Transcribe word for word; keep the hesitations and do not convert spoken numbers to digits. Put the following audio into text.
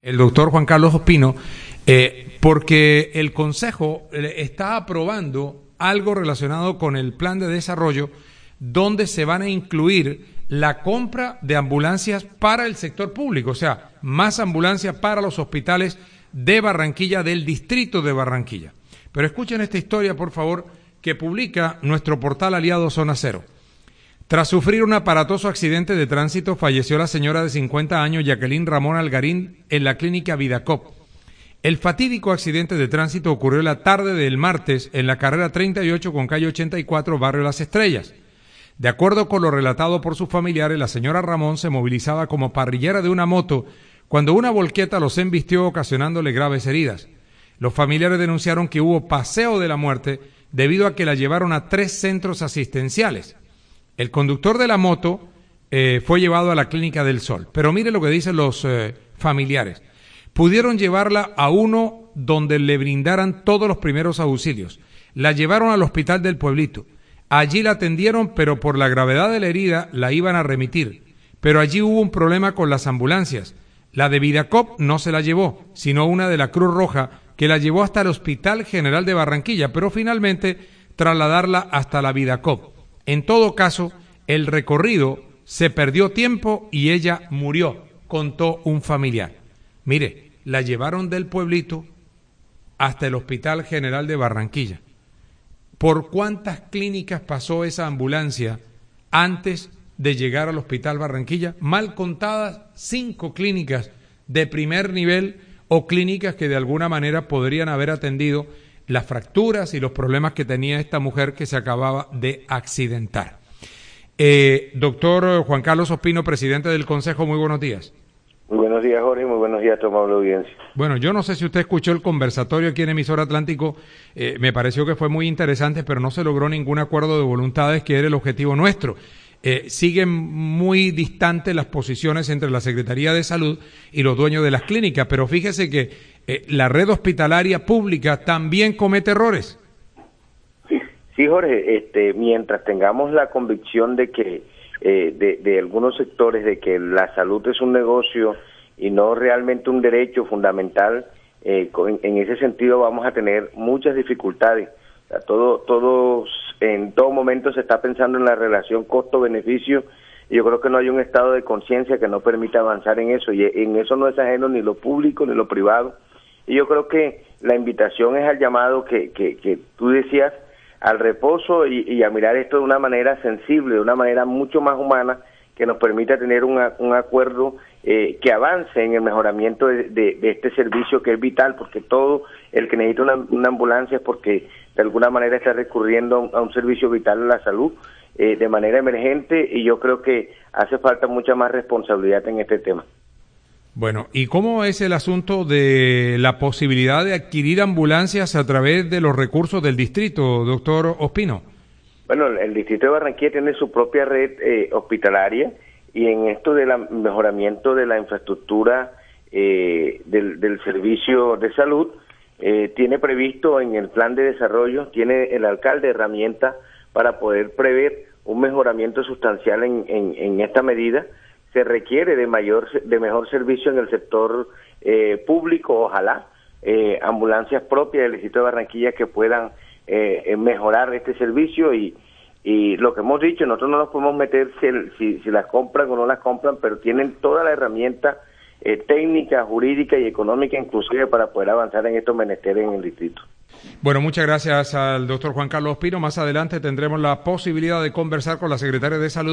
El doctor Juan Carlos Ospino, eh, porque el Consejo está aprobando algo relacionado con el plan de desarrollo donde se van a incluir la compra de ambulancias para el sector público, o sea, más ambulancias para los hospitales de Barranquilla, del distrito de Barranquilla. Pero escuchen esta historia, por favor, que publica nuestro portal aliado Zona Cero. Tras sufrir un aparatoso accidente de tránsito, falleció la señora de cincuenta años, Jacqueline Ramón Algarín, en la clínica Vidacop. El fatídico accidente de tránsito ocurrió la tarde del martes en la carrera treinta y ocho con calle ochenta y cuatro, barrio Las Estrellas. De acuerdo con lo relatado por sus familiares, la señora Ramón se movilizaba como parrillera de una moto cuando una volqueta los embistió, ocasionándole graves heridas. Los familiares denunciaron que hubo paseo de la muerte debido a que la llevaron a tres centros asistenciales. El conductor de la moto eh, fue llevado a la Clínica del Sol. Pero mire lo que dicen los eh, familiares. Pudieron llevarla a uno donde le brindaran todos los primeros auxilios. La llevaron al hospital del pueblito. Allí la atendieron, pero por la gravedad de la herida la iban a remitir. Pero allí hubo un problema con las ambulancias. La de Vidacop no se la llevó, sino una de la Cruz Roja, que la llevó hasta el Hospital General de Barranquilla, pero finalmente trasladarla hasta la Vidacop. En todo caso, el recorrido se perdió tiempo y ella murió, contó un familiar. Mire, la llevaron del pueblito hasta el Hospital General de Barranquilla. ¿Por cuántas clínicas pasó esa ambulancia antes de llegar al Hospital Barranquilla? Mal contadas, cinco clínicas de primer nivel o clínicas que de alguna manera podrían haber atendido las fracturas y los problemas que tenía esta mujer que se acababa de accidentar. Eh, doctor Juan Carlos Ospino, presidente del Consejo, muy buenos días. Muy buenos días, Jorge, muy buenos días a toda la audiencia. Bueno, yo no sé si usted escuchó el conversatorio aquí en Emisora Atlántico, eh, me pareció que fue muy interesante, pero no se logró ningún acuerdo de voluntades, que era el objetivo nuestro. Eh, siguen muy distantes las posiciones entre la Secretaría de Salud y los dueños de las clínicas, pero fíjese que eh, la red hospitalaria pública también comete errores. Sí, sí, Jorge, este, mientras tengamos la convicción de que eh, de, de algunos sectores de que la salud es un negocio y no realmente un derecho fundamental, eh, en, en ese sentido vamos a tener muchas dificultades. O sea, todo, todos, en todo momento se está pensando en la relación costo-beneficio, y yo creo que no hay un estado de conciencia que no permita avanzar en eso, y en eso no es ajeno ni lo público ni lo privado. Y yo creo que la invitación es al llamado que, que, que tú decías, al reposo y, y a mirar esto de una manera sensible, de una manera mucho más humana, que nos permita tener una, un acuerdo eh, que avance en el mejoramiento de, de, de este servicio que es vital, porque todo el que necesita una, una ambulancia es porque de alguna manera está recurriendo a un, a un servicio vital a la salud eh, de manera emergente, y yo creo que hace falta mucha más responsabilidad en este tema. Bueno, ¿y cómo es el asunto de la posibilidad de adquirir ambulancias a través de los recursos del distrito, doctor Ospino? Bueno, el distrito de Barranquilla tiene su propia red eh, hospitalaria, y en esto del mejoramiento de la infraestructura eh, del, del servicio de salud, eh, tiene previsto en el plan de desarrollo, tiene el alcalde herramientas para poder prever un mejoramiento sustancial en, en, en esta medida. Se requiere de mayor, de mejor servicio en el sector eh, público, ojalá, eh, ambulancias propias del distrito de Barranquilla que puedan eh, mejorar este servicio, y, y lo que hemos dicho, nosotros no nos podemos meter si, si, si las compran o no las compran, pero tienen toda la herramienta eh, técnica, jurídica y económica inclusive para poder avanzar en estos menesteres en el distrito. Bueno, muchas gracias al doctor Juan Carlos Ospino. Más adelante tendremos la posibilidad de conversar con la secretaria de Salud